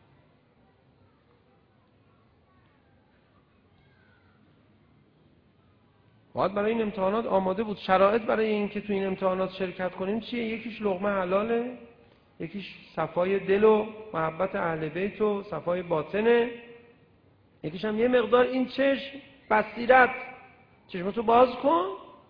باید برای این امتحانات آماده بود. شرایط برای این که تو این امتحانات شرکت کنیم چیه؟ یکیش لقمه حلاله، یکیش صفای دل و محبت اهل بیت و صفای باطنه، یکیش هم یه مقدار این چشم بصیرت. چشمتو باز کن.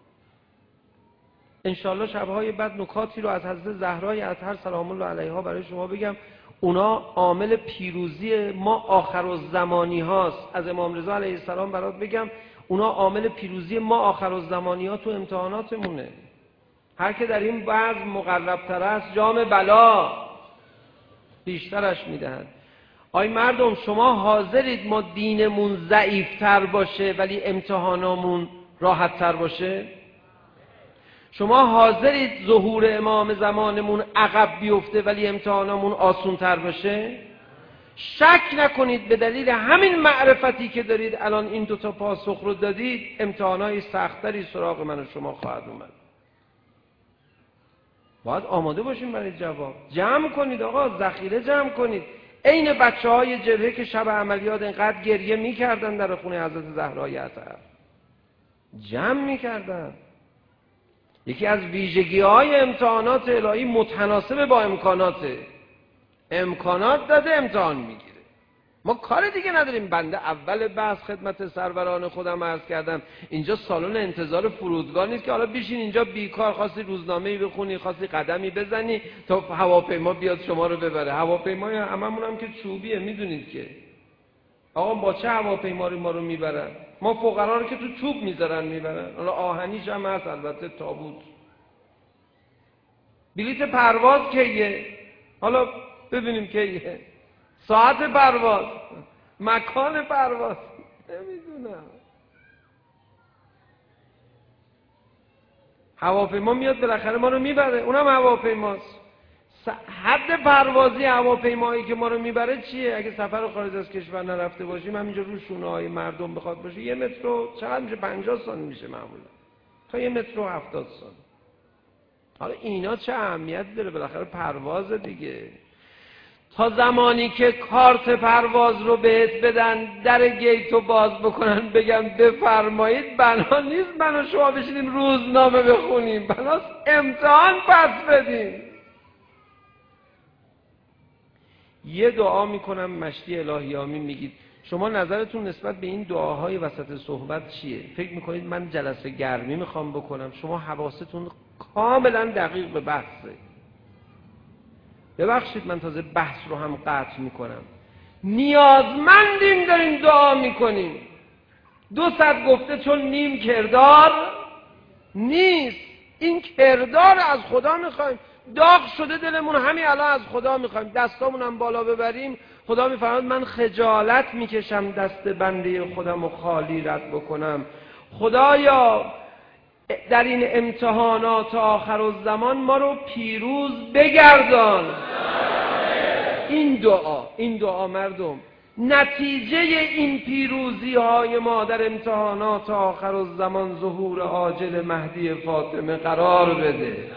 انشالله شبهای بعد نکاتی رو از حضرت زهرای اطهر سلام الله علیها برای شما بگم. اونا عامل پیروزی ما آخرالزمانی هاست. از امام رضا علیه السلام برات بگم اونا عامل پیروزی ما آخرالزمانی ها تو امتحاناتمونه. هر که در این وضع مقربتر است جام بلا بیشترش میدهد. آی مردم شما حاضرید ما دینمون ضعیفتر باشه ولی امتحانامون راحتتر باشه؟ شما حاضرید ظهور امام زمانمون عقب بیفته ولی امتحانامون آسونتر باشه؟ شک نکنید به دلیل همین معرفتی که دارید الان این دوتا پاسخ رو دادید امتحانای سختری سراغ من و شما خواهد اومد. باید آماده باشیم برای جواب. جمع کنید آقا، ذخیره جمع کنید. عین بچه‌های جبهه که شب عملیات اینقدر گریه می‌کردن در خونه حضرت زهرای اطهر، جمع می‌کردن. یکی از ویژگی‌های امتحانات الهی متناسب با امکاناته. امکانات داده امتحان میگیره. ما کار دیگه نداریم. بنده اول بحث خدمت سروران خودم عرض کردم اینجا سالن انتظار فرودگاه نیست که حالا بشین اینجا بیکار خواستی روزنامه‌ای بخونی، خواستی قدمی بزنی تا هواپیما بیاد شما رو ببره. هواپیمای هممون هم که چوبیه میدونید که. آقا با چه هواپیمایی ما رو میبرن؟ ما فقرا رو که تو چوب میذارن میبرن. حالا آهنیش هم هست البته، تابوت. بلیت پرواز کیه؟ حالا ببینیم کیه. ساعت پرواز، مکان پرواز، نمیدونم. هواپیما میاد بالاخره ما رو میبره، اونم هواپیماست. حد پروازی هواپیمایی که ما رو میبره چیه؟ اگه سفر خارج از کشور نرفته باشیم همینجا رو شونه‌های مردم بخواد باشه 1 متر و چقدر میشه؟ 50 سانتی میشه معمولا، تا 1 متر و 70 سانتی. حالا اینا چه اهمیتی داره؟ بالاخره پرواز دیگه. تا زمانی که کارت پرواز رو بهت بدن، در گیت رو باز بکنن بگم بفرمایید، بنا نیست من و شما بشینیم روزنامه بخونیم، بناست امتحان پس بدیم. یه دعا میکنم مشتی الهی آمین میگید. شما نظرتون نسبت به این دعاهای وسط صحبت چیه؟ فکر میکنید من جلسه گرمی میخوام بکنم؟ شما حواستون کاملا دقیق به بحثه. ببخشید من تازه بحث رو هم قطع میکنم. نیازمندیم داریم دعا میکنیم. 200 گفته چون نیم کردار نیست. این کردار از خدا میخوایم. داغ شده دلمون، همین الان از خدا میخوایم دستامون هم بالا ببریم. خدا میفرماید من خجالت میکشم دست بنده خودم و خالی رد بکنم. خدایا در این امتحانات آخر الزمان ما رو پیروز بگردان. این دعا مردم نتیجه این پیروزی های ما در امتحانات آخر الزمان ظهور عاجل مهدی فاطمه قرار بده.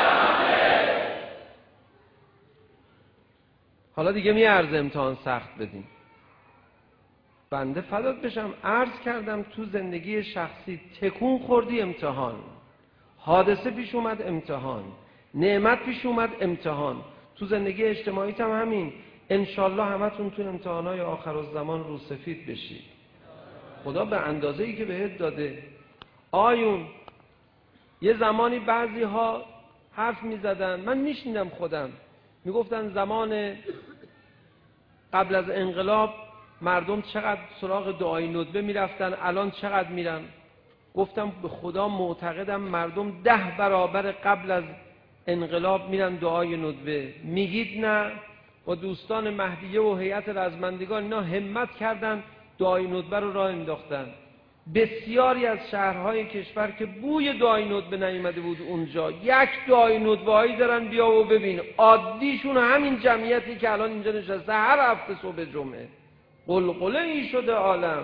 حالا دیگه میارزه امتحان سخت بدیم. بنده فدات بشم عرض کردم تو زندگی شخصی تکون خوردی امتحان، حادثه پیش اومد امتحان، نعمت پیش اومد امتحان. تو زندگی اجتماعیت هم همین. انشالله همتون تو امتحانای آخر الزمان رو سفید بشید. خدا به اندازه‌ای که بهت داده. آیون یه زمانی بعضی ها حرف میزدن، من میشنیدم خودم، میگفتن زمان قبل از انقلاب مردم چقدر سراغ دعای ندبه میرفتن، الان چقدر میرن؟ گفتم به خدا معتقدم مردم 10 برابر قبل از انقلاب میرن دعای ندبه. میگید نه؟ با دوستان مهدیه و هیئت رزمندگان اینا همت کردن دعای ندبه رو راه انداختن. بسیاری از شهرهای کشور که بوی دعای ندبه نیامده بود اونجا، یک دعای ندبه هایی دارن بیا و ببین. عادیشون همین جمعیتی که الان اینجا نشسته هر هفته صبح جمعه. قلقله ای شده عالم.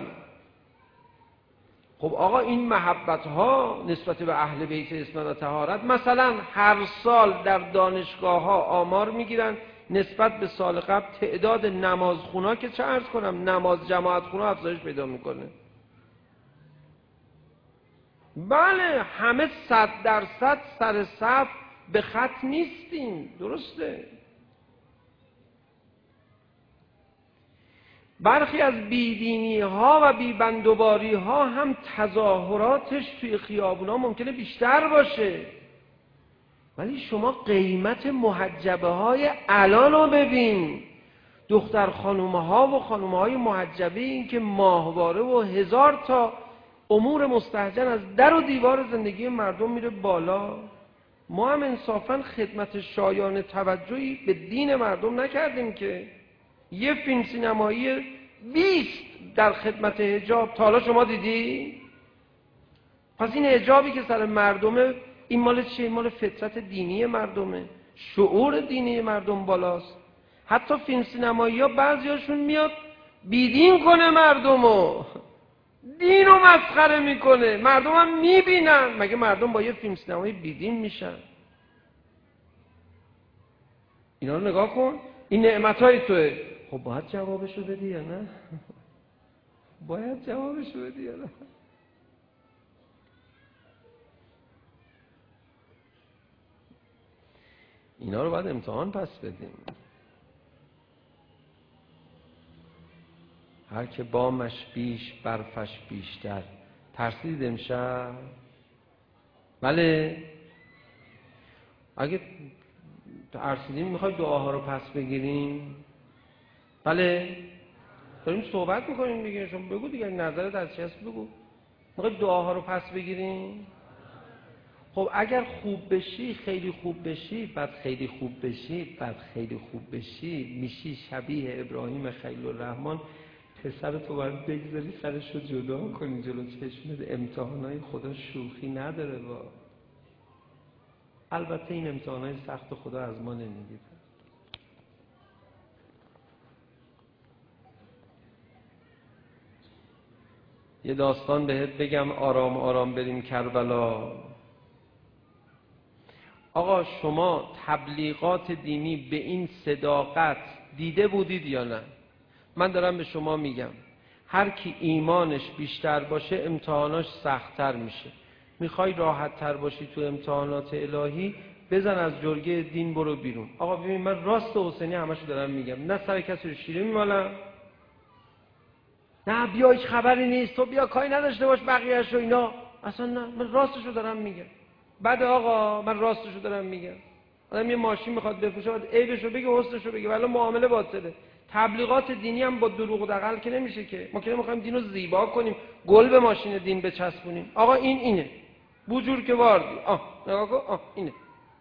خب آقا این محبت ها نسبت به اهل بیت اسمت و طهارت، مثلا هر سال در دانشگاه ها آمار میگیرن نسبت به سال قبل تعداد نمازخونا که چه عرض کنم نماز جماعت خونا افزایش پیدا میکنه. بله همه 100% سر صف به خط نیستیم، درسته. برخی از بیدینی ها و بیبندوباری ها هم تظاهراتش توی خیابونا ممکنه بیشتر باشه، ولی شما قیمت محجبه های الان رو ببین. دختر خانومه ها و خانومه های محجبه، این که ماهواره و 1000 تا امور مستهجن از در و دیوار زندگی مردم میره بالا. ما هم انصافا خدمت شایان توجهی به دین مردم نکردیم که یه فیلم سینمایی 20 در خدمت حجاب تا حالا شما دیدی؟ پس این حجابی که سر مردمه این مال چیه؟ مال فطرت دینی مردمه، شعور دینی مردم بالاست. حتی فیلم سینمایی ها بعضیاشون میاد بیدین کنه مردمو، دینو مسخره میکنه، مردم هم میبینن. مگه مردم با یه فیلم سینمایی بیدین میشن؟ اینا رو نگاه کن، این نعمتهای توه. خب باید جوابشو بدی یا نه؟ باید جوابشو بدی یا نه؟ اینا رو باید امتحان پس بدیم. هر که بامش بیش برفش بیشتر. ترسید امشب؟ بله اگه ترسیدیم میخوای دعاها رو پس بگیریم؟ بله داریم صحبت میکنیم دیگه. شما بگو دیگه نظرت از چی هست بگو. میخوای دعاها رو پس بگیریم؟ خب اگر خوب بشی خیلی خوب بشی، بعد خیلی خوب بشی، بعد خیلی خوب بشی، میشی شبیه ابراهیم خلیل الرحمن. پسر تو باید بگذاری سرش رو جدا کنی جلو چشمت. امتحانای خدا شوخی نداره با. البته این امتحانای سخت خدا از ما نمیگیره. یه داستان بهت بگم آرام آرام بریم کربلا. آقا شما تبلیغات دینی به این صداقت دیده بودید یا نه؟ من دارم به شما میگم هر کی ایمانش بیشتر باشه امتحاناش سخت‌تر میشه. میخوای راحت تر باشی تو امتحانات الهی، بزن از جرگه دین برو بیرون. آقا ببین من راست حسینی همشو دارم میگم، نه سر کسی رو شیره میمالم، نه بیا هیچ خبری نیست تو بیا کاری نداشته باش بقیه‌اش و اینا، اصلا نه، من راستشو دارم میگم. بعد آقا من راستشو دارم میگم. آدم یه ماشین میخواد بفروشه باید عیبشو بگه حسنشو بگه، ولی معامله باطله. تبلیغات دینی هم با دروغ و دغل که نمیشه که. ما که نمیخوایم دینو زیبا کنیم گل به ماشین دین بچسبونیم. آقا این اینه بوجور که واردی نگاه کن اینه.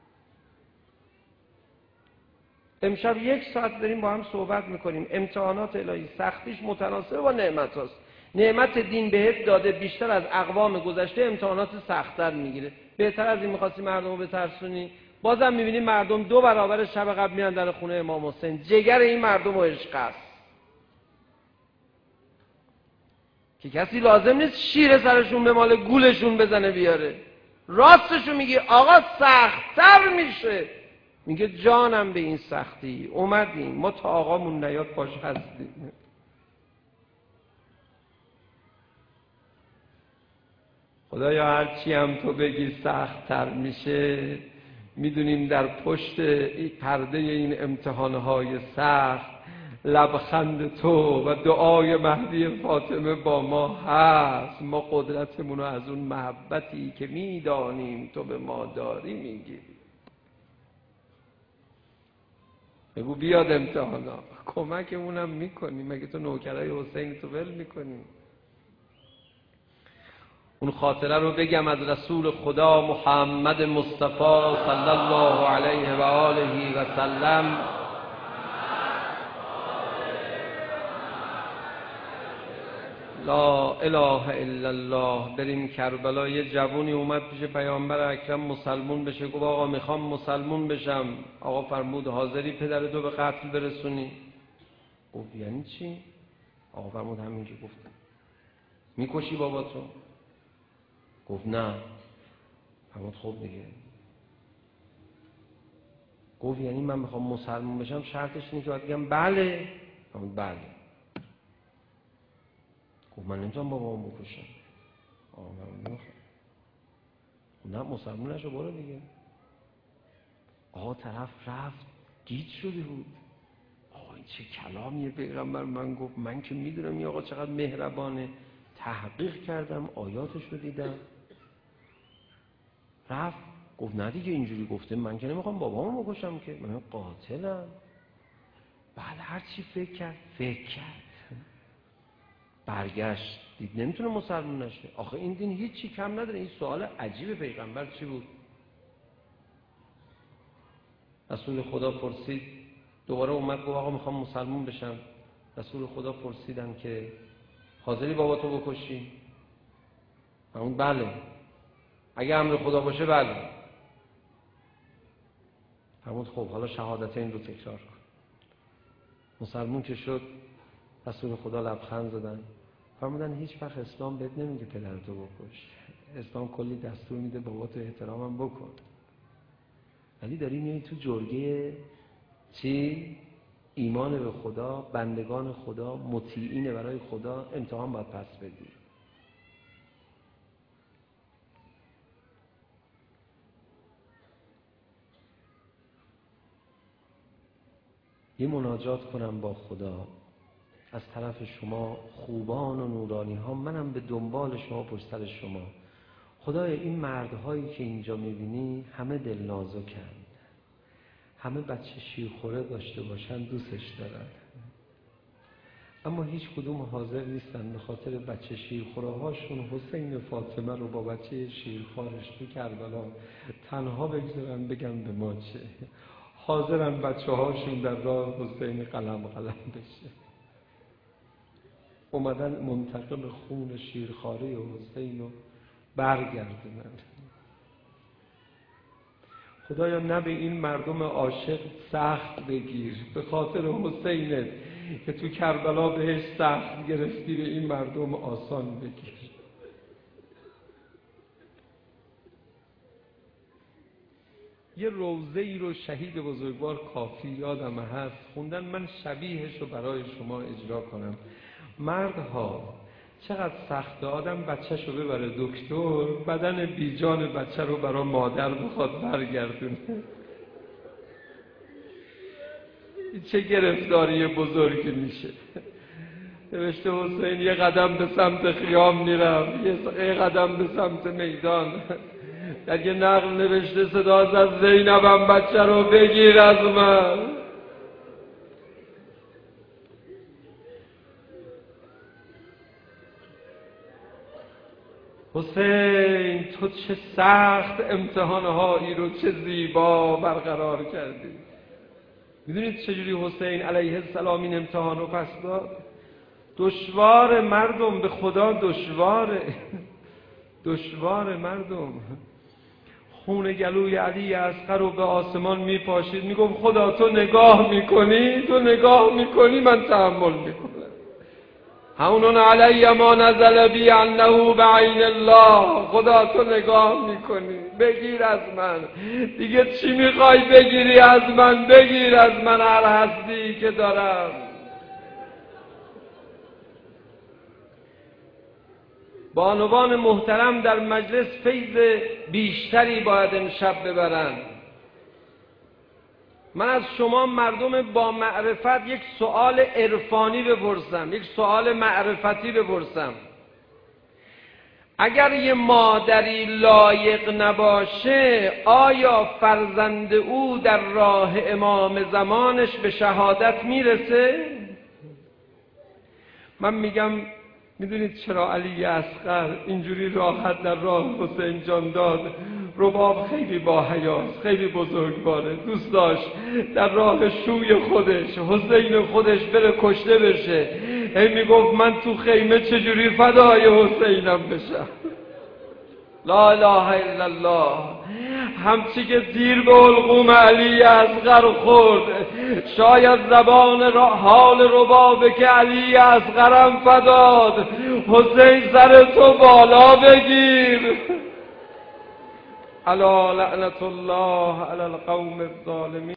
امشب 1 ساعت داریم با هم صحبت میکنیم امتحانات الهی سختیش متناسب با نعمت هاست. نعمت دین بهت داده بیشتر از اقوام گذشته، امتحانات سخت‌تر میگیره. بهتر از این میخواستی مردم رو بترسونی؟ بازم میبینی مردم 2 برابر شب قبل میان در خونه امام حسین. جگر این مردم و عشق است که کسی لازم نیست شیر سرشون به مال گولشون بزنه بیاره. راستشو میگی آقا سخت‌تر میشه. میگه جانم به این سختی اومدیم، ما تا آقامون نیاد باش هستیم. خدایا هرچی هم تو بگی سخت‌تر میشه، میدونیم در پشت پرده این امتحانهای سخت لبخند تو و دعای مهدی فاطمه با ما هست. ما قدرتمون رو از اون محبتی که میدانیم تو به ما داری میگیری. بگو بیاد امتحانا، کمکمونم میکنی. مگه تو نوکرای حسین تو ول میکنی؟ اون خاطره رو بگم از رسول خدا محمد مصطفی صلی الله علیه و آله و سلم. لا اله الا الله. بریم کربلا. یه جوونی اومد پیش پیامبر اکرم مسلمون بشه. گفت آقا میخوام مسلمون بشم. آقا فرمود حاضری پدرتو به قتل برسونی؟ گفت یعنی چی؟ آقا فرمود همین که گفتم. میکشی باباتو؟ گفت نه. فرمود خب دیگه. گفت یعنی من میخوام مسلمون بشم شرطش اینه که باید بگم بله؟ فرمود بله. گفت من نمیتونم بابامو بکشم. آقا فرمود نه مسلمون نشو برو دیگه. آقا طرف رفت گیج شده بود. آقا این چه کلامیه پیغمبر؟ من گفت من که میدونم این آقا چقدر مهربانه، تحقیق کردم آیاتش رو دیدم. رفت گفت نه دیگه اینجوری گفته من که نمیخوام بابامو بکشم که، من قاتلم. بعد هر چی فکر کرد برگشت دید نمیتونه مسلمون نشه. آخه این دین هیچ چی کم نداره. این سوال عجیب پیغمبر چی بود؟ رسول خدا پرسید، دوباره اومد گفت آقا میخوام مسلمون بشم. رسول خدا پرسیدن که حاضری باباتو بکشی؟ همون بله. اگه امر خدا باشه بله. همون خب حالا شهادتین رو تکرار کن. مسلمون که شد رسول خدا لبخند زدن فرمودن هیچ وقت اسلام بهت نمیگه پدرتو بکش. اسلام کلی دستور میده باباتو احترامم بکن. ولی داری میای تو جرگه چی؟ ایمان به خدا، بندگان خدا، مطیعین برای خدا، امتحان باید پس بدی. یه مناجات کنم با خدا از طرف شما خوبان و نورانی ها، منم به دنبال شما پشت سر شما. خدای این مردهایی که اینجا میبینی همه دل نازکن، همه بچه شیرخوره داشته باشن دوستش دارن، اما هیچ کدوم حاضر نیستن به خاطر بچه شیرخوره هاشون حسین فاطمه رو با بچه شیرخوارش تو کربلا تنها بگذارن بگن به ما چه. حاضرن بچه هاشون در راه حسین قلم بشه. اومدن منتقم خون شیرخواره حسین رو برگردونن. خدایا نه به این مردم عاشق سخت بگیر، به خاطر حسینت که تو کربلا بهش سخت گرفتی به این مردم آسان بگیر. یه روضه ای رو شهید بزرگوار کافی یادم هست خوندن، من شبیهش رو برای شما اجرا کنم. مردها چقدر سخته آدم بچه‌ش رو ببره دکتر، بدن بیجان بچه رو برای مادر بخواد برگردونه. چه گرفتاری بزرگی میشه. نوشته حسین یه قدم به سمت خیام میرم، یه قدم به سمت میدان. در یه نقل نوشته صدا زد زینبم بچه رو بگیر از من. حسین تو چه سخت امتحانهایی رو چه زیبا برقرار کردی. میدونید چجوری حسین علیه السلام این امتحان رو پس داد؟ دشوار مردم، به خدا دشواره. دشوار مردم. خون گلوی علی اصغر رو به آسمان میپاشید، میگم خدا تو نگاه میکنی، تو نگاه میکنی، من تحمل میکنم. هون علی ما نزل بی انه بعین الله. خدا تو نگاه میکنی، بگیر از من. دیگه چی میخوای بگیری از من؟ بگیر از من هر هستی که دارم. بانوان محترم در مجلس فیض بیشتری باید امشب ببرن. من از شما مردم با معرفت یک سوال عرفانی بپرسم، یک سوال معرفتی بپرسم. اگر یه مادری لایق نباشه، آیا فرزند او در راه امام زمانش به شهادت میرسه؟ من میگم میدونید چرا علی اصغر اینجوری راحت در راه حسین جان داد؟ رباب خیلی با حیاست، خیلی بزرگواره، دوست داشت در راه شوی خودش، حسین خودش بره کشته بشه. هی میگفت من تو خیمه چجوری فدای حسینم بشم. لا اله الا الله. همچی که تیر به حلقوم علی اصغر خورد، شاید زبان حال ربابه که علی اصغرم فداد. حسین سر تو بالا بگیر. الا لعنت الله علی القوم الظالمین.